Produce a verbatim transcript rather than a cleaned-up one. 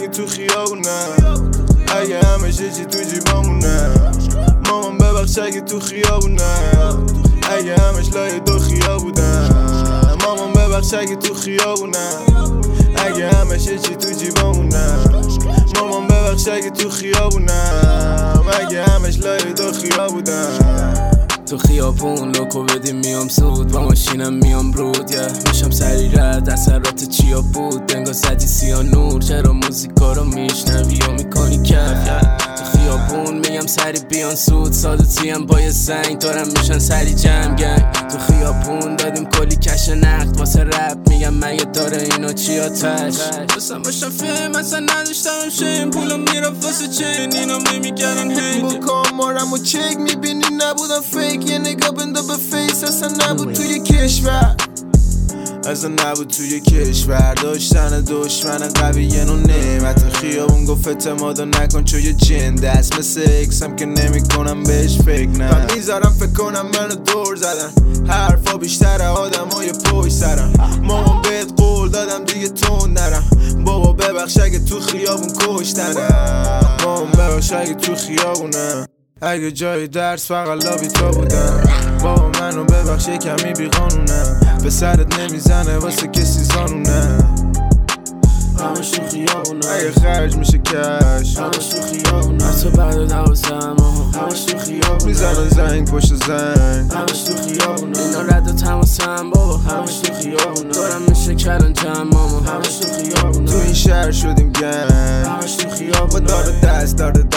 تو خیابونه، اگه همه چی تو جیبامونه. مامان ببخش اگه تو خیابونه، اگه همش لای دو خیا بودن. مامان ببخش اگه تو خیابونه، اگه همه چی تو جیبامونه. مامان ببخش اگه تو خیابونه، اگه همش لای دو خیا بودن. تو خیابون لوکو بدیم میام سود، با ماشینم میام برود yeah. میشم سری رد اثرات چیا بود، دنگا زدی سیا نور. چرا موزیکا رو میشنوی و میکنی کف yeah. تو خیابون میگم سری بیان سود، سادتیم با یه سنگ دارم میشن سری جمع گنگ. تو خیابون دادیم کلی کش نقد واسه رپ، میگم مگه داره اینا چی آتش. بسم باشم فیلم اصلا نداشتم شیم، پولم میرفت واسه چین اینا میمیگرن هید. با کامارم و چک میبینی نبودم فیک، یه نگاه بنده به فیس. اصلا نبود توی کشور، اصلا نبود توی کشور. داشتن دشمن قوی یه نوع نعمت. خیابون گفت اعتمادو نکن چون یه جنده است، مثل اکسم که نمی کنم بهش فکر نه. من میذارم فکر کنم منو دور زدن، حرفا بیشتر آدم های پشت سرم. مامان بهت قول دادم دیگه تون نرم، بابا ببخش اگه تو خیابون کشتنه. مامان ببخش اگه تو خیابونه، اگه جای درس فقط لابی تو بودم. بابا منو ببخش یه کمی بی قانونم، به سرت نمیزنه واسه کسی زانونه. همش تو خیابونه، اگه خرج میشه کش همش تو خیابونه. حتی بعد دوازم همش تو خیابونه، میزنن زنگ پشت زنگ. همش تو خیابونه، اینا رد و تماسم بابا همش تو خیابونه. دارم میشه کلان جمع ماما همش تو خیابونه. تو این شهر شدیم گنگ، همش تو خیابونه. با دار دست دار